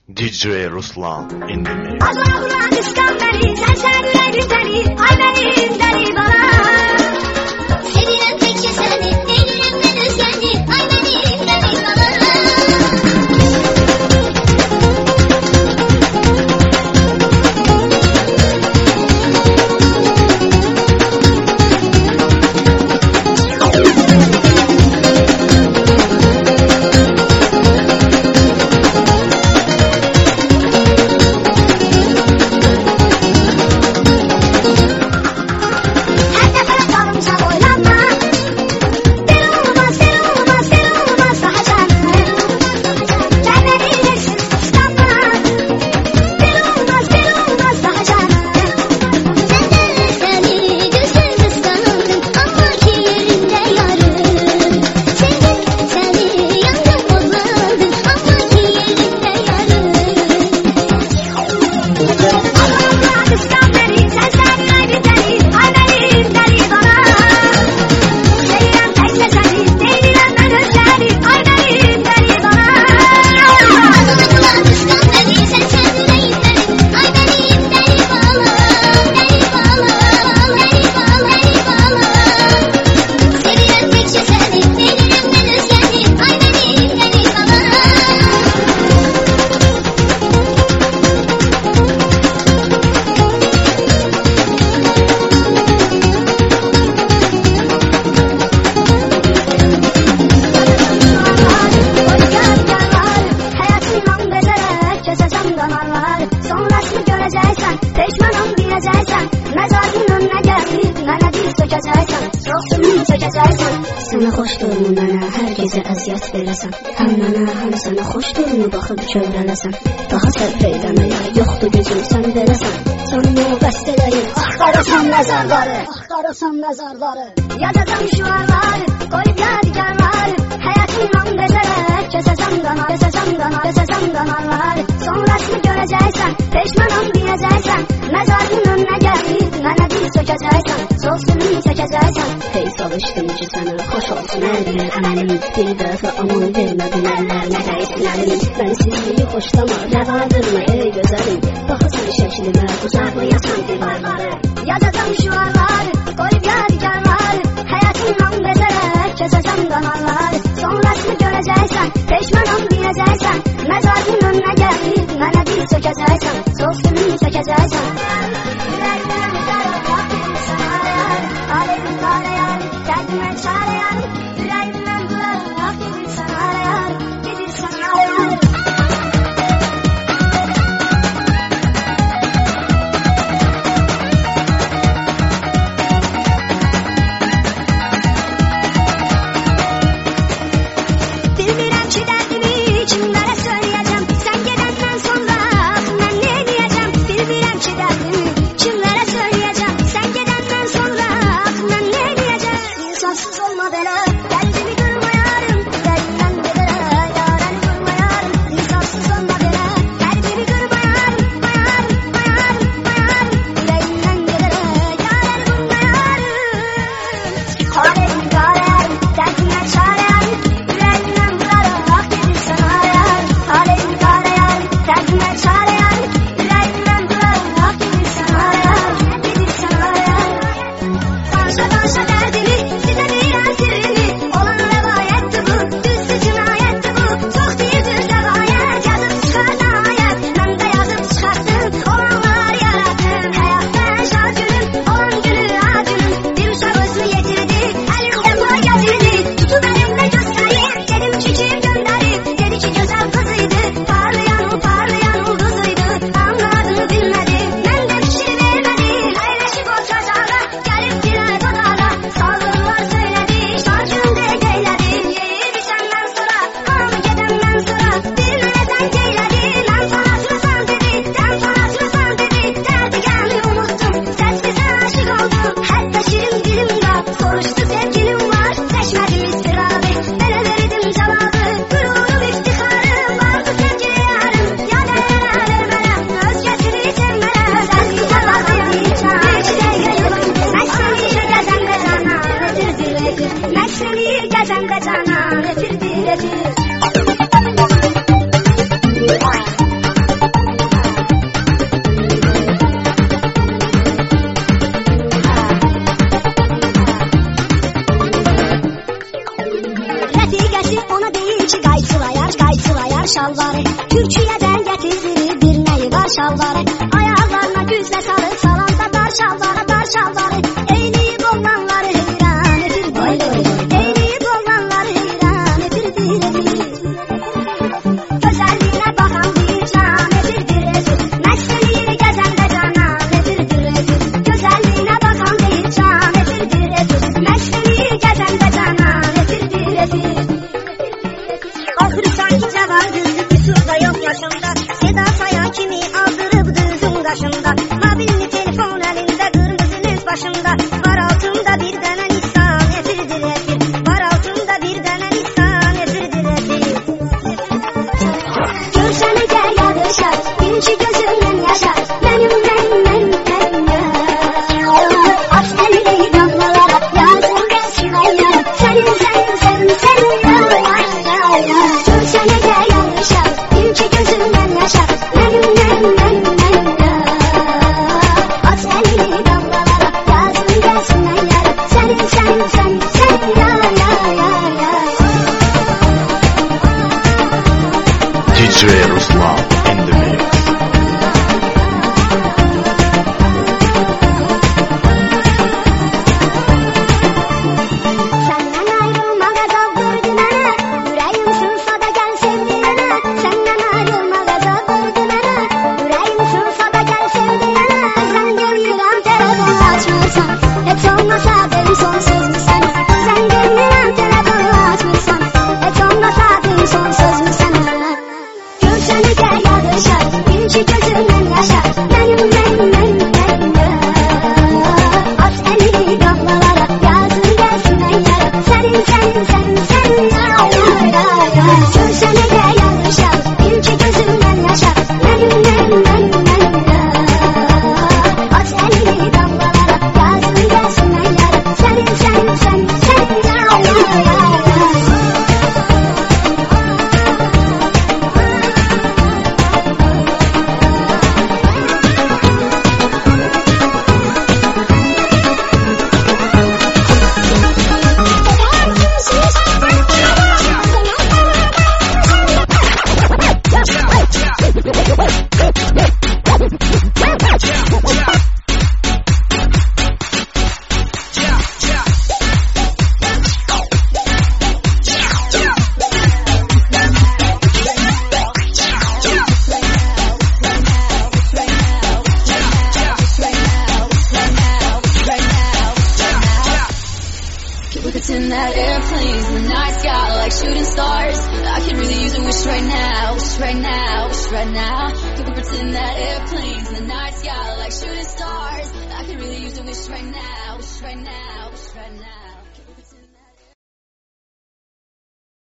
DJ Ruslan in the mix. Azrail'la kıskan beni, sen güzeli, ay benim deli bana. Sevilen tek seni, delirimden özgendi, ay benim deli bana. Sonrasını göreceksen, peşmanım diyeceksen, mezarın önüne gelip bana diz sökeceksen, soksunum sökeceksen. Sana hoş durmu bana, her gece əziyyət verəsən. Həm mənə, həm sənə xoş durmu baxıb kövrələsən. Daha sərf edəməyə, yoxdur gücüm sən verəsən. Sanma qəst edəyim, axtarasan məzarları, axtarasan məzarları. Yazacam şuarları, koyup yadigarları, hayatımdan bezerek kesesem damarları. Sonrasını göreceksen, peşmanım diyeceksen, mezarın önüne gelip bana diz sökeceksen, soksunum sökeceksen. Hey çalışdım ki sənə xoş olsun hər bir əməlim. Bir dəfə aman vermədin əllərinə dəysin əlim. Mən sizliyi xoşlama, rəvadırma ey gözəlim. Baxırsan şəklimə, uzaqlayasan divarları. Yazacam şuarları, koyup yadigarları, hayatımdan bezerek kesesem damarları. Sonrasını göreceksen, peşmanım diyeceksen, mezarın önüne gelip bana diz sökeceksen, soksunum sökeceksen. Yüreğimden güzel vaktim sana ayar, alevim karayan, kendime çare yar. Yüreğimden güzel vaktim sana ayar, gidi sana ayar. Bilmirəm ki dərdimi kimlərə söyləyəcəm, sən gedəndən sonra mən nə edəcəm? Bilmirəm ki dərdimi kimlərə söyləyəcəm, sən gedəndən sonra mən nə edəcəm? İnsansız olma belə, qəlbimi qırmayarım, ürəyimdən gedərə, yarəni vurmayarım. İnsansız olma belə, qəlbimi qırmayarım, ürəyimdən gedərə, yarəni vurmayarım. Alevim qarayarım, dərdimdən çarəyarım, yüreğimdən vurarım, vaktim şalvarı, Türkiye'den getirdiği bir neyi var şalvarı. Ayağlarına güzle sarıp salanda dar şalvarı, dar şalvarı. Eğleyip oğlanları heyran etirdi, eğleyip oğlanları heyran etirdi. Gözəlliğinə baxan bir can etirdi rezil, məstəliyi gəzəndə canan etirdi rezil. Gözəlliğinə baxan bir can etirdi rezil, məstəliyi gəzəndə canan etirdi rezil. Baxırsan ki cavan düzdü, küsurda yox yaşında, Seda Sayan kimi aldırıb düzün qaşında. Mobilli telefon əlində, qırmızı lent başında, var altında bir dənə Nissan etirdi rezil, var altında bir dənə Nissan etirdi rezil. Görsene gel yadışar, inci gözümden yaşar, benim at elini damlalara, yazın gelsin aylar, senin Görsene gel yadışar, inci gözümden yaşar, benim at elini damlalara, yazın gelsin aylar, senin DJ Ruslan in the mix. Senden ayrılmak azaptırdı bana, yüreğim sınsa da gel sevdiğine. Senden ayrılmak azaptırdı bana, yüreğim sınsa da gel sevdiğine. Sen gelmiren telefonu açmıyorsan, hiç olmasa benim son sözüm sana. Sen gelmiren telefonu açmıyorsan, hiç olmasa benim son sözüm sana. Görsene gel yadışar, inci gözümden yaşar, benim at elini damlalara, yazın gelsin aylara, senin Görsene gel yadışar, inci gözümden yaşar, benim at elini damlalara, yazın gelsin aylara, senin In that airplanes in the night sky like shooting stars. I could really use a wish right now, wish right now, wish right now. Could we pretend that airplanes in the night sky like shooting stars? I could really use a wish right now, wish right now, wish right now.